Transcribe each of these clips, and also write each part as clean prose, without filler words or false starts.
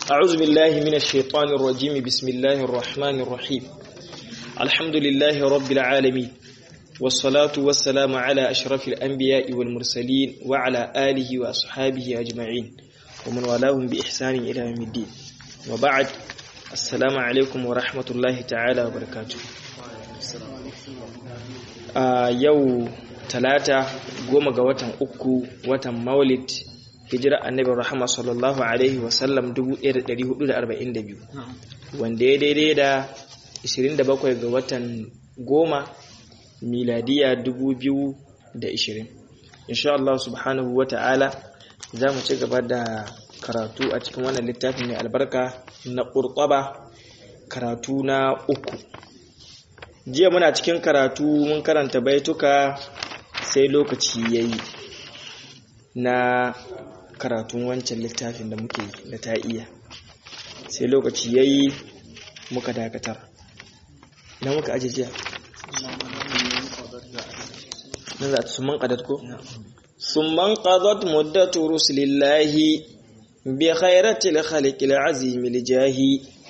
أعوذ بالله من الشيطان الرجيم. بسم الله الرحمن الرحيم. الحمد لله رب العالمين، والصلاة والسلام على أشرف الأنبياء والمرسلين وعلى آله وأصحابه أجمعين ومن والاهم بإحسان إلى يوم الدين، وبعد. السلام عليكم ورحمة الله تعالى وبركاته. يوم ثلاثة قوم قوة أكو وتم مولد hijira annabi rahama sallallahu alaihi wasallam 1442 wanda ya daidai da 27 ga watan 10 miladiya 2020. insha Allah subhanahu wata'ala za mu ci gaba da karatu a cikin wannan littafin mai albarka na Qurtuba, karatu na 3. jiya muna cikin karatu mun karanta baituka sai lokaci yayi na karatun wancan littafin da muke da ta iya, sai lokaci yayi muka dakatar. na muka ajiya nan za su man qadat ko summan qadat muddatu rusulillahi bi khairatil khaliqil azimil jahi.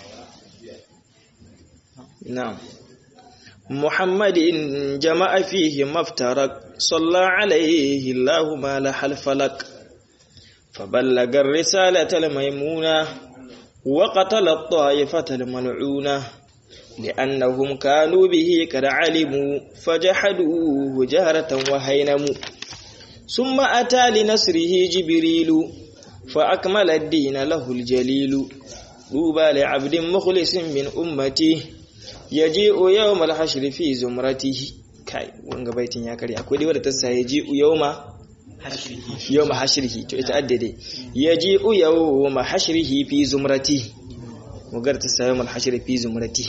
na'am. muhammadin jama'a fihi maftarak salla alayhi Allahu ma lahal falak فبلغ الرسالة الميمونة وقتل الطائفة الملعونة لأنهم كانوا به قد علموا فجحدوه جهرة وهينموا. ثم أتى لنصره جبريل فأكمل الدين له الجليل. طوبى لعبد مخلص من أمته يجيء يوم الحشر في زمرته. كاي wanga baitin ya kare. akwai dai wanda ta sa yaji'u yawma hashrihi, to ita addade yaji'u yawma hashrihi fi zumrati, mugar ta sa yawma hashri fi zumrati.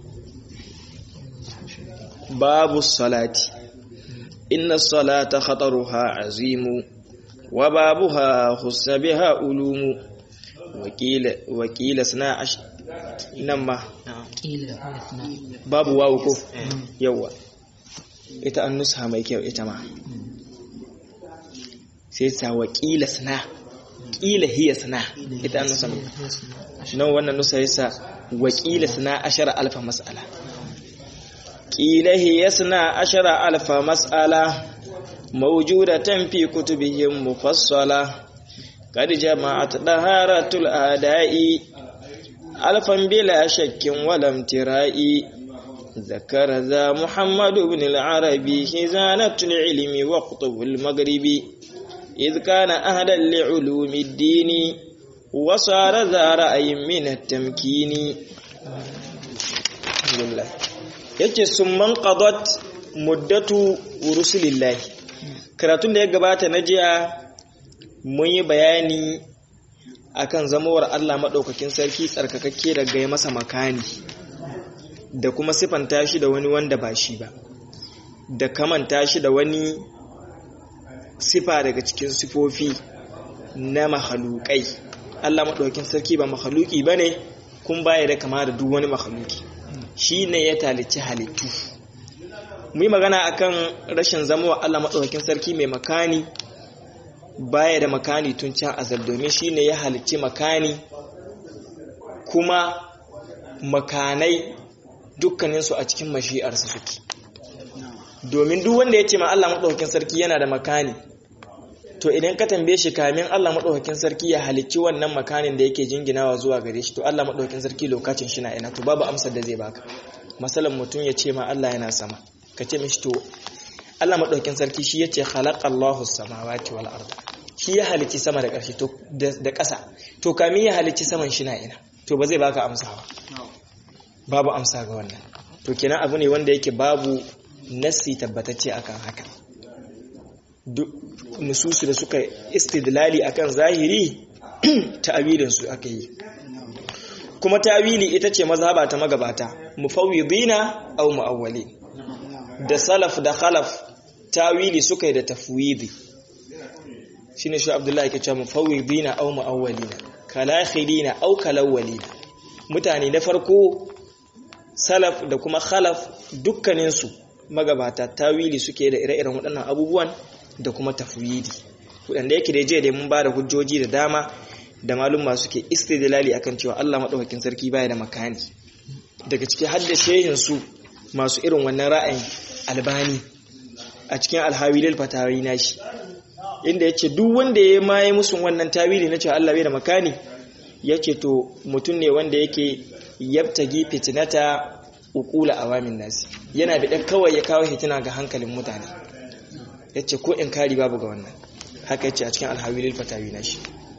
babu salati. inna salata khataruha azimu wa babuha khussa biha ulumu wakila sana nan ma babu wawu ko yawa ita an nusa mai kyau ita ma sai ta wakila sana kila hiya sana ita an nusa nan wannan nusa yasa wakila sana 10,000 mas'ala kila hiya sana 10,000 mas'ala mawjudatan fi kutubihim mufassala qad jama'at daharatul ada'i alfan bila shakkin walam tira'i. ذكر ذا محمد بن العربي خزانة العلم وقطب المغرب إذ كان أهلا لعلوم الدين وصار ذا رأي من التمكين. الحمد لله. yake summan qadat muddatu rusulillahi. karatun da ya gabata na jiya mun yi bayani akan zamowar Allah madaukakin sarki tsarkakakke daga masa makani da kuma sifanta shi da wani wanda ba shi ba, da kamanta shi da wani sifa daga cikin sifofi na mahalukai. Allah maɗaukin sarki ba mahaluki ba ne, kun baya da kama da duk wani mahaluki, shi ne ya talici halittu. mu yi magana akan rashin zamowa Allah maɗaukin sarki mai makani, baya da makani tun can azal, domin shi ne ya halicci makani, kuma makanai dukkaninsu a cikin mashi'arsa suke. domin duk wanda ya ce ma Allah maɗaukakin sarki yana da makani, to idan ka tambaye shi kamin Allah maɗaukakin sarki ya halicci wannan makanin da yake jinginawa zuwa gare shi, to Allah maɗaukakin sarki lokacin shi na ina, to babu amsar da zai baka. masalan mutum ya ce ma Allah yana sama, ka ce mishi to Allah maɗaukakin sarki shi yace khalaqallahu samawati wal arda, shi ya halicci sama da ƙarshe to da ƙasa, to kamin ya halicci saman shi na ina, to ba zai baka amsa ba. babu amsa ga wannan. to kenan abu ne wanda yake babu nassi tabbatacce akan haka. duk nususu da suka istidlali akan zahiri ta'awilin su aka yi, kuma ta'awili ita ce mazhaba ta magabata, mufawwidina aw muawwali. da salaf da khalaf ta'awili suka yi da tafwidi, shine shi Abdullahi yake cewa mufawwidina aw muawwalina kalakhilina aw kalawwalina. mutane na farko salaf da kuma khalaf dukkaninsu magabata tawili suke da ire-iren waɗannan abubuwan da kuma tafwidi, waɗanda yake da je da mun ba da hujjoji da dama da malumma suke istidlali akan cewa Allah madaukakin sarki baya da makani, daga cikin hadda shehin su masu irin wannan ra'ayin Albani a cikin Al-Hawilil Fatawi nashi, inda yace duk wanda ya mai musu wannan tawili na cewa Allah bai da makani, yace to mutun ne wanda yake yabtagi fitnata uqula awamin nasi, yana da dan kawai ya kawo hitina ga hankalin mutane, yace ko in kari babu ga wannan, haka yace a cikin Al-Hawilil Fatawi nashi.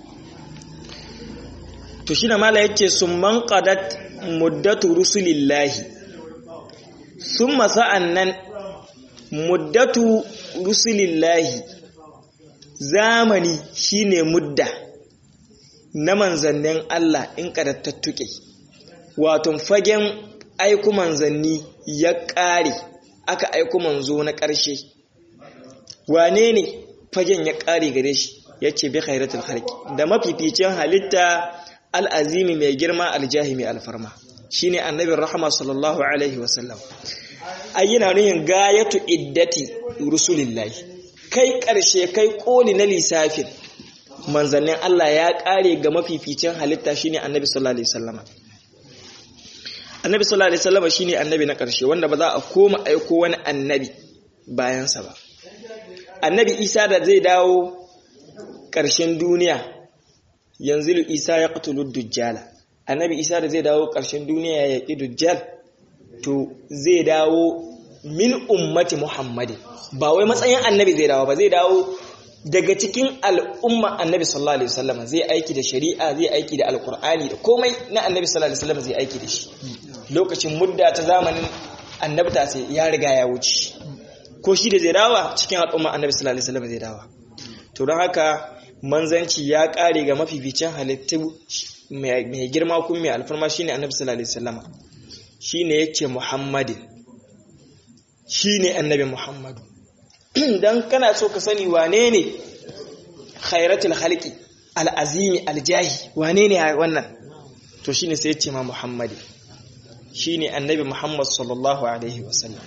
To shi na mala yace summan qadat muddatu rusulillahi, summa sa'annan muddatu rusulillahi, zamani shine mudda na manzannin Allah in kadattattuke, wato fagen aiku manzanni ya ƙare, aka aiku manzo na ƙarshe. Wane ne fagen ya ƙare gare shi? Yace bi khairatul khalqi, da mafificin halitta al'azimi mai girma aljahi mai alfarma, shine annabin rahama sallallahu alaihi wasallam. Ayyana nuhin gayatu iddati rusulillahi, kai ƙarshe kai ƙoli na lissafin manzannin Allah ya ƙare ga mafificin halitta shine annabi sallallahu alaihi wasallam. Annabi sallallahu alaihi wasallam shine annabi na ƙarshe wanda ba za a koma aiko wani annabi bayansa ba. Annabi Isa da zai dawo ƙarshen duniya, yanzu Isa ya qatulu dujjala, annabi Isa da zai dawo ƙarshen duniya ya yaki dujjal, to zai dawo min ummati Muhammadin, ba wai matsayin annabi zai dawo ba, zai dawo daga cikin al'umma annabi sallallahu alaihi wasallam, zai aiki da shari'a, zai aiki da alqur'ani da komai na annabi sallallahu alaihi wasallam zai aiki da shi. Lokacin mudda ta zamanin annabta sai ya riga ya wuce, ko shi da zai dawo cikin al'umma annabi sallallahu alaihi wasallam zai dawo. To don haka manzanci ya kare ga mafificin halittu mai girma kuma mai alfarma shine annabi sallallahu alaihi wasallam, shine yace Muhammadin, shine annabi Muhammadu. Dan kana so ka sani wane ne khairatul khalqi al'azimi aljahi, wane ne wannan, to shine sai yace ma Muhammadi, shine annabi Muhammad sallallahu alaihi wasallam.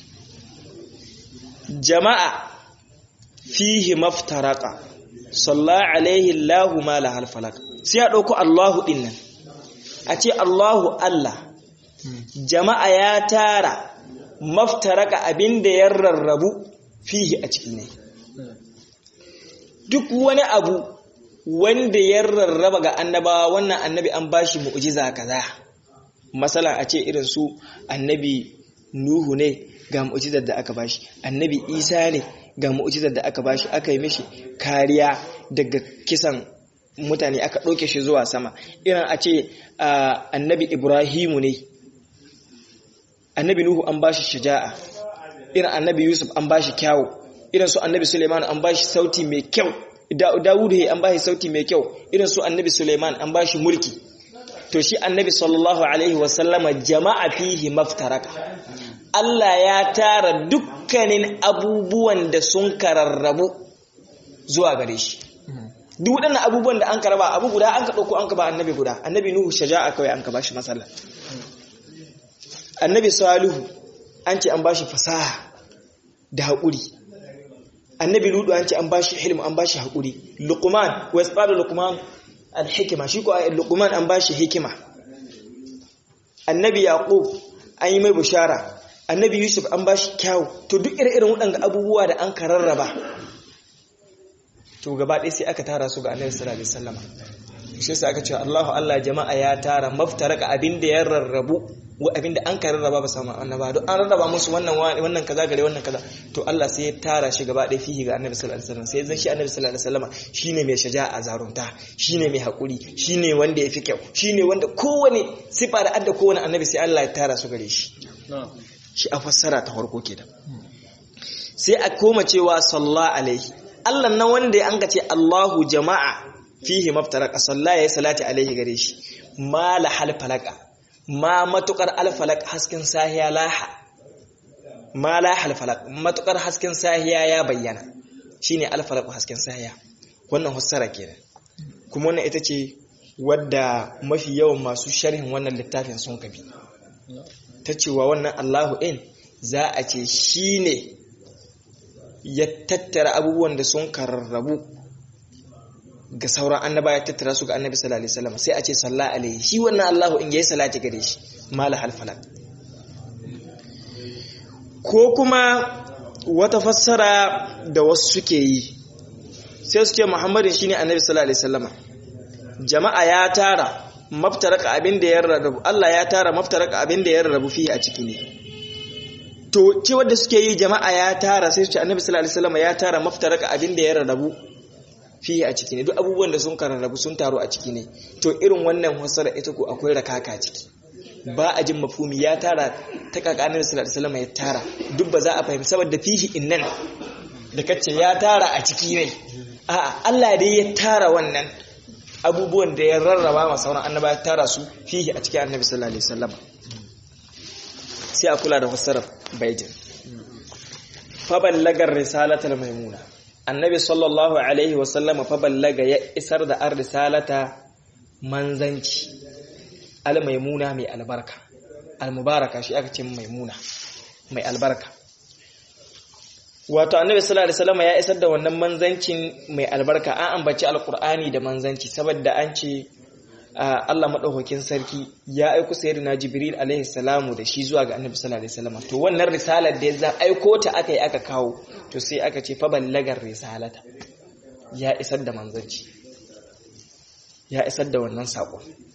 Jama'a fihi maftaraka sallallahu alaihi Allahu ma lahal falak, sai a dauko Allahu din nan a ce Allahu Allah, jama'a ya tara maftaraka abinda ya rarrabu fihi a ciki ne, duk wani abu wanda ya rarraba ga annabawa, wannan annabi an bashi mu'jiza kaza, masala a ce irin su annabi Nuhu ne ga mu'jizar da aka bashi, annabi Isa ne ga mu'jizar da aka bashi, aka yi mishi kariya daga kisan mutane, aka ɗauke shi zuwa sama. Irin a ce annabi Ibrahimu ne, annabi Nuhu an bashi shaja'a, irin annabi Yusuf an bashi kyawu, irin su annabi Suleiman an bashi sauti mai kyau, Dawudu an bashi sauti mai kyau, irin su annabi Suleiman an bashi mulki. To shi annabi sallallahu alaihi wasallama jama'a fihi maftaraka, Allah ya tara dukkanin abubuwan da sun kararrabu zuwa gare shi. Duk waɗannan abubuwan da an karaba, abu guda an ka ɗauko an ka ba annabi guda, annabi Nuhu shaja'a kawai an ka bashi matsala. Annabi Salihu an ce an bashi fasaha da haƙuri, annabi Ludu an ce an bashi hilm, an bashi haƙuri. Luqman wa yasqalu Luqman al-hikma, shi ko Luqman an bashi hikima. Annabi Yaqub an yi mai bushara, annabi Yusuf an bashi kyau. To duk irin waɗanda abubuwa da an kararraba, to gaba ɗaya sai aka tara su ga annabi sallallahu alaihi wasallam. Shi sai aka ce Allahu Allah jama'a ya tara maftaraka abinda ya rarrabu, wa abinda an kararraba ba sama annaba, duk an rarraba musu wannan kaza gare wannan kaza, to Allah sai ya tara shi gaba ɗaya fihi ga annabi sallallahu alaihi wasallam. Sai zan shi annabi sallallahu alaihi wasallam shine mai shaja'a zarunta, shine mai hakuri, shine wanda yafi kyau, shine wanda kowane sifa da adda kowane annabi sai Allah ya tara su gare shi. Shi a fassara ta farko kenan. Sai a koma cewa sallallahu alaihi, Allah nan wanda an ga ce Allahu jama'a fihi maftaraka, sallallahu ya salati alaihi gare shi, ma la hal falaka, ma matukar al falak hasken sahiya laha, ma la hal falak matukar hasken sahiya ya bayyana, shine al falak hasken sahiya. Wannan fassara kenan, kuma wannan ita ce wadda mafi yawan masu sharhin wannan littafin sun kabi, ta cewa wannan Allahu ɗin za a ce shi ne ya tattara abubuwan da sun kararrabu ga sauran annaba ya tattara su ga annabi sallallahu alaihi wasallam sai a ce sallallahu alaihi shi wannan Allahu in yayi salati gare shi mala halfala ko kuma wata fassara da wasu suke yi sai su ce Muhammadin shine annabi sallallahu alaihi wasallam jama'a ya tara maftaraka abin da ya rarrabu Allah ya tara maftaraka abin da ya rarrabu fi a ciki ne to ce wanda suke yi jama'a ya tara sai su ce annabi sallallahu alaihi wasallam ya tara maftaraka abin da ya rarrabu fi a ciki ne duk abubuwan da sun kararrabu sun taru a ciki ne to irin wannan fassara ita ko akwai rakaka ciki ba a jin mafhumi ya tara ta kaka annabi sallallahu alaihi wasallam ya tara duk ba za a fahimci saboda fihi innan da kace ya tara a ciki ne a'a Allah dai ya tara wannan abubuwan da ya rarraba ma sauran annaba ya tara su fihi a cikin annabi sallallahu alaihi wasallam sai a kula da fassarar baitin fa ballagar risalatul maimuna annabi sallallahu alaihi wasallam fa ballaga ya isar da ar-risalata manzanci al-maimuna mai albarka al-mubaraka shi aka ce maimuna mai albarka wato annabi sallallahu alaihi wasallam ya isar da wannan manzancin mai albarka an ambaci alqur'ani da manzanci saboda an ce Allah madaukakin sarki ya aika sayyidina jibril alaihi salamu da shi zuwa ga annabi sallallahu alaihi wasallam to wannan risalar da ya aiko ta aka kawo to sai aka ce fa ballagar risalata ya isar da manzanci ya isar da wannan sako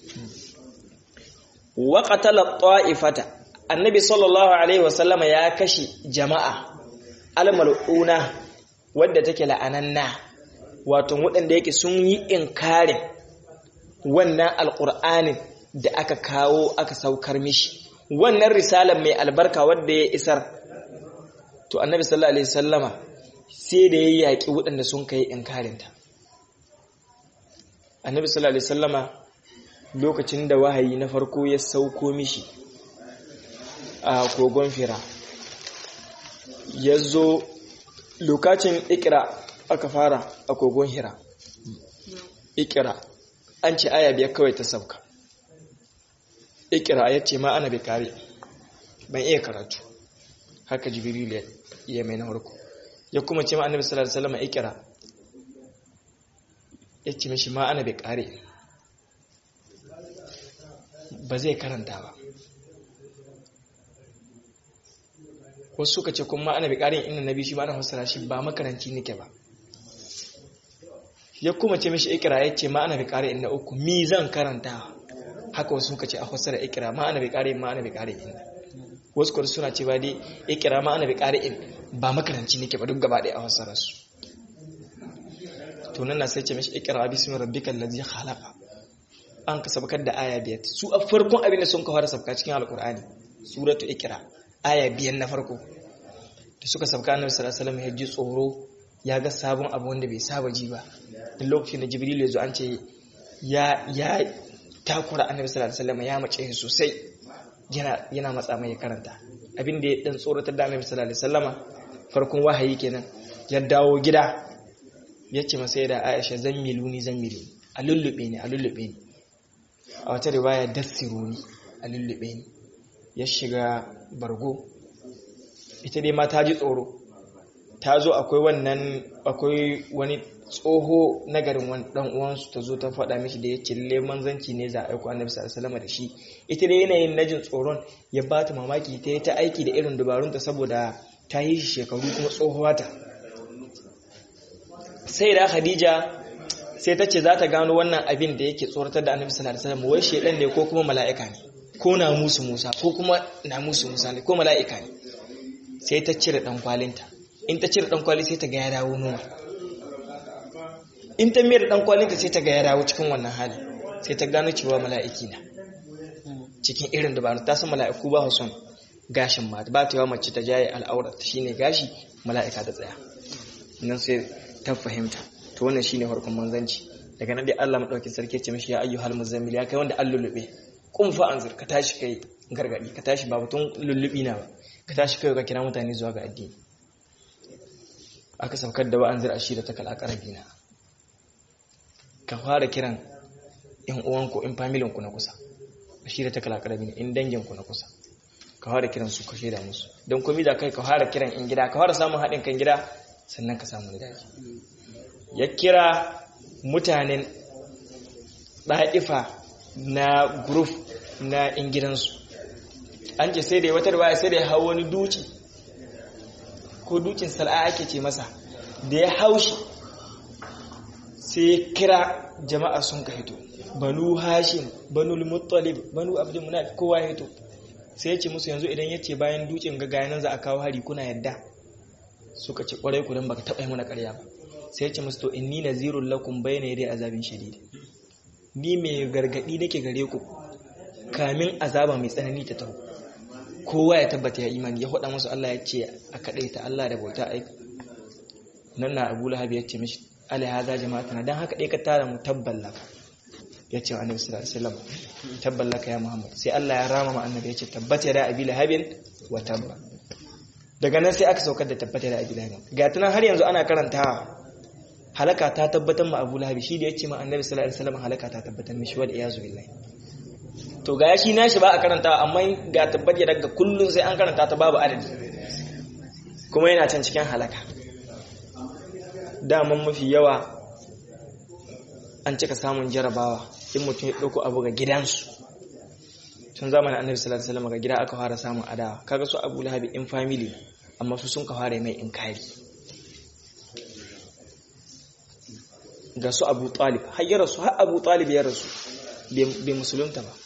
wa qatala ta'ifata annabi sallallahu alaihi wasallam ya kashi jama'a almal'una wadda take la'ananna wato waɗanda yake sun yi inkarin wannan alqur'anin da aka kawo aka saukar mishi wannan risalar mai albarka wadda ya isar to annabi sallallahu alaihi wasallama sai da ya yaki waɗanda sun kai inkarin ta annabi sallallahu alaihi wasallama lokacin da wahayi na farko ya sauko mishi a kogon Hira yazo lokacin ikra aka fara a kogon Hira ikra an ce aya biyar kawai ta sauka ikra yace ma ana bi kare ban iya karatu haka jibril ya mai na farko ya kuma ce ma annabi sallallahu alaihi wasallam ikra yace mishi ma ana bi kare ba zai karanta ba wasu suka ce kuma ana bi karin inna nabi shi ba ana fassara shi ba makaranci nake ba ya kuma ce mishi ikra yace ma ana bi karin inna uku mi zan karanta haka wasu suka ce a fassara ikra ma ana bi karin inna wasu kuma suna ce ba dai ikra ma ana bi karin ba makaranci nake ba duk gaba ɗaya a fassara su to nan na sai ce mishi ikra bismi rabbikal ladzi khalaqa an ka sabkar da aya biyar su a farkon abin da sun ka fara sabka cikin alkur'ani suratu ikra aya biyar na farko da suka sabka annabi sallallahu alaihi wasallam ya ji tsoro ya ga sabon abu wanda bai saba ji ba duk lokacin da jibril ya zo an ce ya takura annabi sallallahu alaihi wasallam ya mace shi sosai yana matsa mai karanta abin da ya dan tsoratar da annabi sallallahu alaihi wasallama farkon wahayi kenan ya dawo gida yace masa da Aisha zammiluni a lullube ni a wata riwaya dassiruni a lullube ni ya shiga bargo ita dai ma ta ji tsoro ta zo akwai wani tsoho na garin wani dan uwansu ta zo ta faɗa mishi da ya ce lalle manzanci ne za a aiko annabi sallallahu alaihi wasallam da shi ita dai yanayin najin tsoron ya ba ta mamaki ta yi ta aiki da irin dabarunta saboda ta yi shi shekaru kuma tsohuwa ta sai da Khadija sai ta ce za ta gano wannan abin da yake tsoratar da annabi sallallahu alaihi wasallam wai shedan ne ko kuma mala'ika ne ko na musu Musa ko kuma na musu Musa ne ko mala'ika ne sai ta cire dan kwalinta in ta cire dan kwali sai ta ga ya dawo noma in ta miyar dan kwalinta sai ta ga ya dawo cikin wannan hali sai ta gano cewa mala'iki na cikin irin dabaru ta san mala'iku ba son gashin mata ba ta yawa mace ta jaye al'aurar shine gashi mala'ika ta tsaya nan sai ta fahimta to wannan shine farkon manzanci daga nan dai Allah madaukakin sarki ya ce mishi ya ayyuhal muzammil ya kai wanda allulube kun fa anzir ka tashi kai gargadi ka tashi ba batun lullubi na ba ka tashi kai ka kira mutane zuwa ga addini aka saukar da wa'anzir ashira ta kal aqrabina ka fara kiran in uwanku in familin ku na kusa ashira ta kal aqrabina in dangin ku na kusa ka fara kiran su ka sheda musu don komai da kai ka fara kiran in gida ka fara samun hadin kan gida sannan ka samu daji ya kira mutanen ɗa'ifa na group na in gidansu. An ce sai da ya wata riwaya sai da ya hau wani duci ko dukin sal'a ake ce masa, da ya haushi sai ya kira jama'a sun ka hito, banu hashim, banu muttalib, banu abdul munaf, kowa ya hito. Sai ya ce musu yanzu idan ya ce bayan dukin gagaya nan za a kawo hari kuna yadda? Suka ce kwarai ku dan baka taɓa yi mana ƙarya ba. Sai ya ce musu to inni nazirul lakum bayna yaday azabin shadid, ni mai gargadi nake gare ku kamin azaba mai tsanani ta taho. Kowa ya tabbata ya imani, ya faɗa musu Allah ya ce a kadaita Allah da bauta aiki. Nan na Abu Lahab ya ce mishi ala hadha jama'atana, dan haka dai ka tara mu tabballaka. Ya ce annabi sallallahu alaihi wasallam tabballaka ya Muhammad. Sai Allah ya rama ma annabi ya ce tabbata da Abi Lahabin wa tabba. Daga nan sai aka saukar da tabbata da Abi Lahab. Ga tunan har yanzu ana karantawa halaka ta tabbatar ma Abu Lahab, shi da ya ce ma annabi sallallahu alaihi wasallam halaka ta tabbatar mishi wal iyazu billahi. To ga shi nashi ba a karantawa, amma ga tabbata daga kullun sai an karanta ta babu adadi, kuma yana can cikin halaka. Daman mafi yawa an cika samun jarabawa in mutum ya ɗauko abu ga gidansu. Tun zamanin annabi sallallahu alaihi wasallam ga gida aka fara samun adawa. Kaga su Abu Lahab in family, amma su sun ka fara mai inkari. Ga su Abu Talib har ya rasu, har Abu Talib ya rasu bai musulunta ba.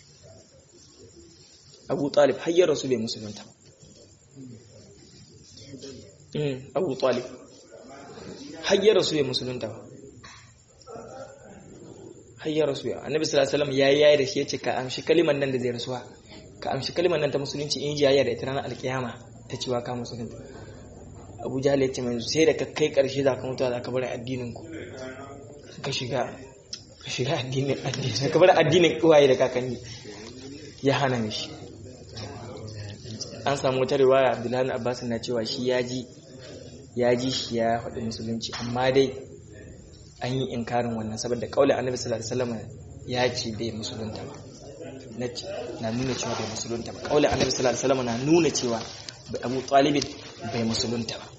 Abu Talib har ya rasu bai musulunta ba. Abu Talib har ya rasu bai musulunta ba. Har ya rasu ya annabi sallallahu alaihi wasallam yayi da shi yace ka amshi kalimar nan da zai rasuwa, ka amshi kalimar nan ta musulunci in ji yayi da ita ranar alkiyama ta cewa ka musulunta. Abu Jahl yace manzo sai da ka kai karshe za ka mutu za ka bar addinin ku, ka shiga addinin ka bar addinin uwaye da kakanni. Ya hana mishi. An samu wata riwaya Abdullahi ibn Abbas na cewa shi ya ji shi ya faɗi musulunci, amma dai an yi inkarin wannan saboda kaulin annabi sallallahu alaihi wasallam ya ce bai musulunta ba. Na nuna cewa bai musulunta ba. Kaulin annabi sallallahu alaihi wasallam na nuna cewa Abu Talib bai musulunta ba.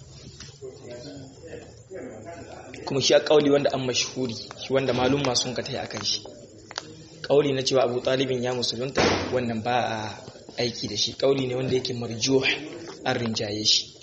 Kuma shi a kauli wanda an mashhuri, shi wanda malumma sun ka tayi akan shi. Kauli na cewa Abu Talib ya musulunta wannan ba a aiki da shi, kauli ne wanda yake marjuh, an rinjaye shi.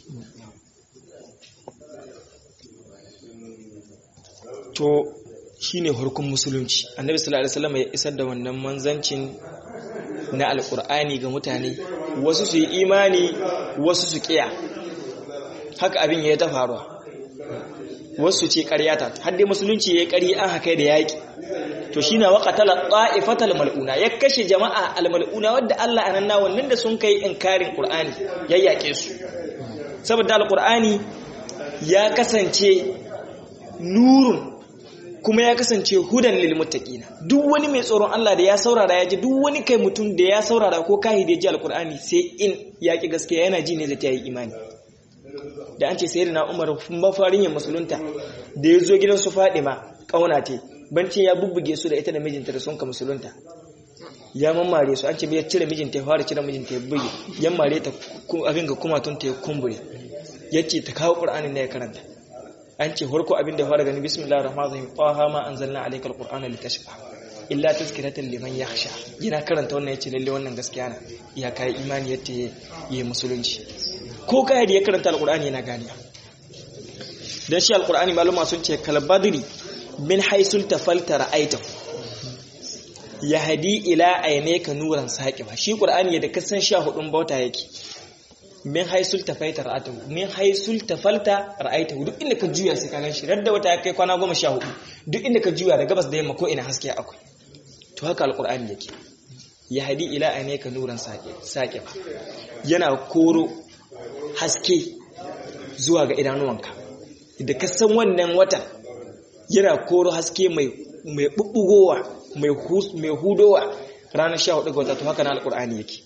To shine hurkun musulunci. Annabi sallallahu alaihi wasallam ya isar da wannan manzancin na alqur'ani ga mutane, wasu su yi imani wasu su kiya. Haka abin ya ta faruwa. Wasu ce ƙarya ta, har dai musulunci yayi ƙari an haka da yaki. To shine waqatala ta'ifatal mal'una, ya kashe jama'a al-mal'una wanda Allah ananna wannan da sun kai inkarin Qur'ani yayyake su. Saboda al-Qur'ani ya kasance nurun kuma ya kasance hudan lil muttaqina. Duk wani mai tsoron Allah da ya saurara ya ji, duk wani kai mutum da ya saurara ko kai da ya ji al-Qur'ani sai in yaki gaskiya yana ji ne zai ta yi imani. Da an ce sayyidina Umar mafarin ya musulunta da ya zo gidan su Fadima kauna te, bancin ya bubbuge su da ita da mijinta da sun ka musulunta, ya mammare su. An ce bai cire mijinta, ya fara cire mijinta ya buge, ya mare ta abin ga kumatun ta ya kumbure, yace ta kawo Qur'anin ne ya karanta. An ce farko abin da ya fara gani bismillahir rahmanir rahim, taha ma anzalna alaykal qur'ana litashqa illa tazkiratan liman yakhsha. Yana karanta wannan yace lalle wannan gaskiya na ya kai imani yace yayi musulunci. Ko kai da ya karanta alqur'ani yana ganiya. Dan shi alqur'ani maluma sun ce kal badri min haisul tafalta ra'aitahu yahdi ila aynaka nuran saqiba. Shi qur'ani yadda kasan 14 bauta yake. Min haisul tafalta ra'aitahu, duk inda ka juya sai ka ganshi. Radda wata kai kwana 14, duk inda ka juya da gabas da yamma ko ina haske akwai. To haka alqur'ani yake. Yahdi ila aynaka nuran saqiba, yana koro haske zuwa ga idanuwanka. Da ka san wannan watan yana koro haske mai bubbugowa, mai hudowa ranar 14 ga wata. To haka na alqur'ani yake.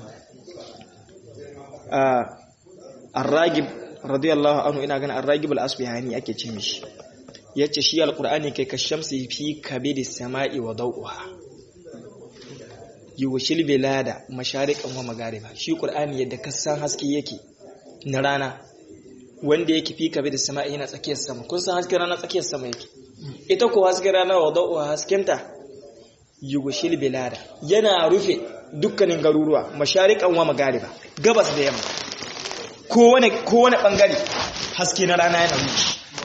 Ar-Ragib radiyallahu anhu, ina ganin Ar-Ragib al-Asbihani ake ce mishi, yace shi alqur'ani kai kashamsi fi kabidis sama'i wa dawuha yuwashil bilada mashariqan wa magariba. Shi qur'ani yadda kasan haske yake na rana wanda yake fi kabidis sama'i yana tsakiyar sama. Kun san hasken rana tsakiyar sama yake, ita ko hasken rana wa da'u haskenta yugushil bilada yana rufe dukkanin garuruwa mashariqan wa magariba gabas da yamma kowane bangare haske na rana yana rufe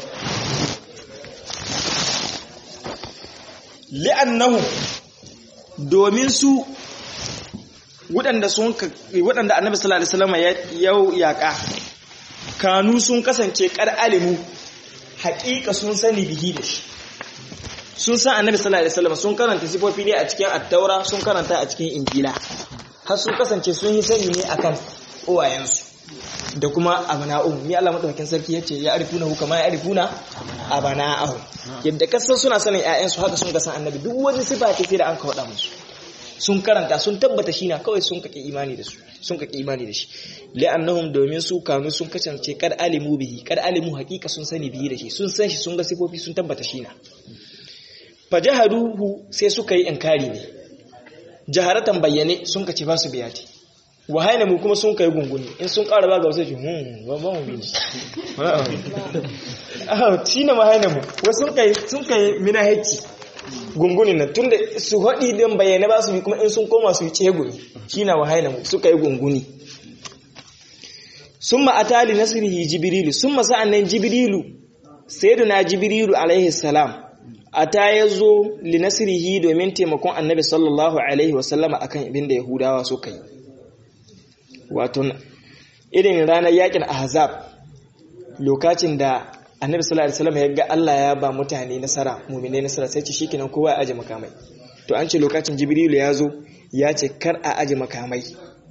li'annahu domin su waɗanda annabi sallallahu alaihi wasallam ya yaƙa kanu sun kasance ƙar alimu haƙiƙa sun sani bihi da shi sun san annabi sallallahu alaihi wasallam sun karanta sifofi ne a cikin at-taura sun karanta a cikin injila har sun kasance sun yi sani ne akan uwayensu da kuma abana'u ni Allah madaukakin sarki yace ya arifuna hu kama ya arifuna abana'u yadda kasan suna sanin ƴaƴansu haka sun ga san annabi duk wani sifa ce sai da an ka wada musu sun karanta sun tabbata shi na kawai sun kake imani da su sun kake imani da shi li'annahum domin su kanu sun kasance kad alimu bihi kad alimu haqiqa sun sani bihi da shi sun san shi sun ga sifofi sun tabbata shi na fajahaduhu sai suka yi inkari ne jaharatan bayyane sun kace ba su biyati wahaina mu kuma sun kai gunguni in sun ƙara ba ga wasu ce ba mu bi shine wahaina mu wasu sun kai mina hacci gungunin nan tunda su haɗi don bayyana ba su bi kuma in sun koma su yi cegumi shi na wahaina mu suka yi gunguni sun ma'atali nasirihi jibrilu sun masa annan jibrilu sayyiduna jibrilu alaihi salam ata ya zo li nasirihi domin taimakon annabi sallallahu alaihi wasallama akan abin da yahudawa suka yi wato irin ranar yakin ahzab lokacin da annabi sallallahu alaihi wasallam ya ga Allah ya ba mutane nasara mu'minai nasara sai ce shikenan kowa ya aje makamai to an ce lokacin jibrilu ya zo ya ce kar a aje makamai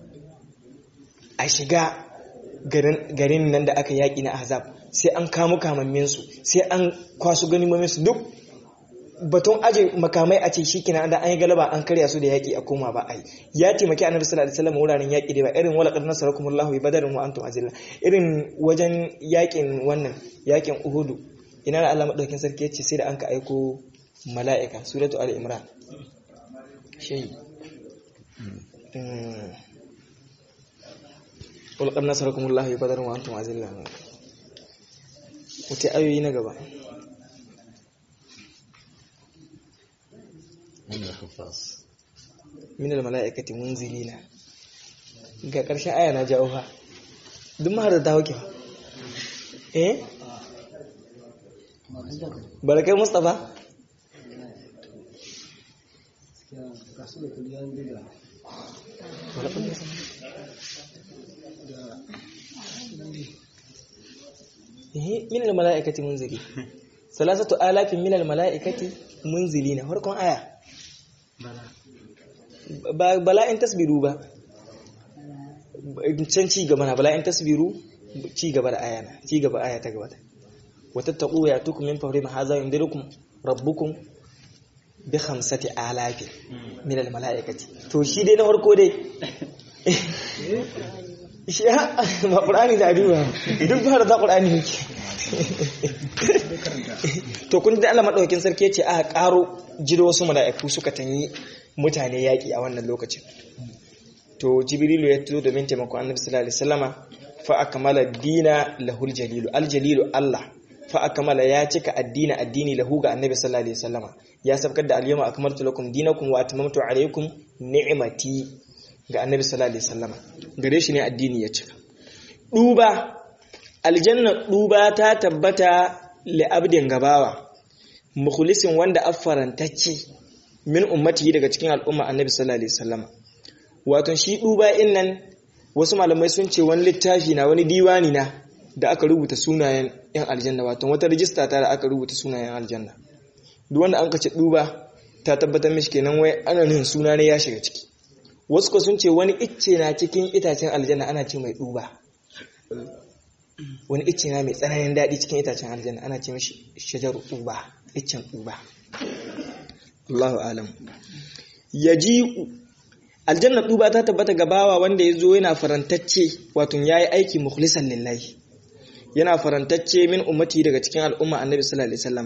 a shiga garin nan da aka yaki na ahzab sai an kamo kamammin su sai an kwaso ganimomin su duk baton aje makamai a ce shikenan da an yi galaba an karya su da yaki a koma ba ai ya taimaki annabi sallallahu alaihi wasallam wuraren yaki da ba irin wala qad nasarakumullahu bi badrin wa antum azilla irin wajen yakin wannan yakin uhudu ina da Allah madaukakin sarki yace sai da an ka aiko mala'ika suratu al-imran shi wala qad nasarakumullahu bi badrin wa antum azilla wuce ayoyi na gaba min al-mala'ikati munzilina ga ƙarshen aya na jawo ha duk ma da dawo ke barakai mustafa min al-mala'ikati munzili salasatu alafin min al-mala'ikati munzilina farkon aya bala'in tasbiru ba can ci gaba na bala'in tasbiru ci gaba da aya na ci gaba aya ta gabata watattaqu ya tukum min fawri ma hadha yundirukum rabbukum bi 5000 min al mala'ikati to shi dai na farko dai shi ma qur'ani da aduwa duk ba da qur'ani yake to kun da Allah madaukakin sarki yace aka karo jiro wasu mala'iku suka tanyi mutane yaki a wannan lokacin to jibrilu ya tuzo domin taimako annabi sallallahu alaihi wasallama fa akmala dina lahul jalilu aljalilu Allah fa akmala ya cika addini lahu ga annabi sallallahu alaihi wasallama ya sabkar da al-yawma akmaltu lakum dinakum wa atmamtu alaykum ni'mati ga annabi sallallahu alaihi wasallama gare shi ne addini ya cika duba aljanna duba ta tabbata li abdin gabawa mukhlisin wanda affarantacce min ummati daga cikin al'umma annabi sallallahu alaihi wasallama wato shi duba innan wasu malamai sun ce wani littafi na wani diwani na da aka rubuta sunayen yan aljanna wato wata rijista ta da aka rubuta sunayen aljanna duk wanda an kace duba ta tabbatar mishi kenan wai ana nufin suna ne ya shiga ciki wasu ko sun ce wani icce na cikin itacen aljanna ana ce mai duba wani icce na mai tsananin daɗi cikin itacen aljanna ana ce mishi shajaru duba iccen duba Allahu alam yaji aljanna duba ta tabbata ga bawa wanda yazo yana farantacce wato yayi aiki mukhlisan lillahi yana farantacce min ummati daga cikin al'umma annabi sallallahu alaihi wasallam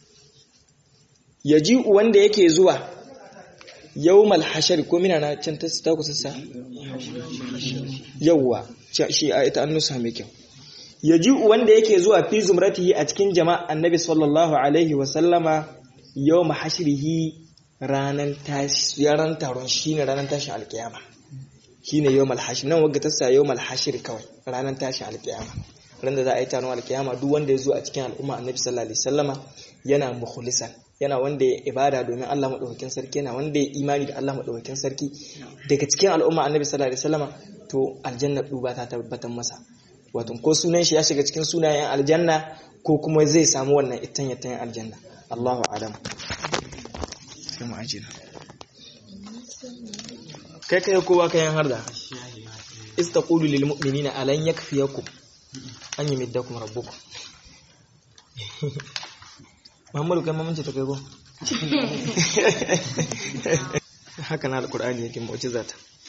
yaji wanda yake zuwa yawmal hashar ko mina na can ta kusa yawa shi a ita annusa mai kyau yaji wanda yake zuwa fi zumratihi a cikin jama'a annabi sallallahu alaihi wa sallama yawm hashrihi ranan taron shine ranan tashin alkiyama shine yawmal hashr nan wagga tassa yawmal hashr kawai ranan tashin alkiyama ran da za a yi taron alkiyama duk wanda ya zo a cikin al'umma annabi sallallahu alaihi wasallama yana mukhlisan yana wanda ya ibada domin Allah madaukakin sarki yana wanda ya imani da Allah madaukakin sarki daga cikin al'umma annabi sallallahu alaihi wasallama to aljanna duba ta tabbatar masa wato ko sunan shi ya shiga cikin sunayen aljanna ko kuma zai samu wannan itan aljanna Allahu a'lam sai mu ajina kai kowa kayan harda istaqulu lil mu'minina alan yakfiyakum an yumiddakum rabbukum Muhammadu kai mamanci ta kai go haka na alqur'ani yake mu'jiza ta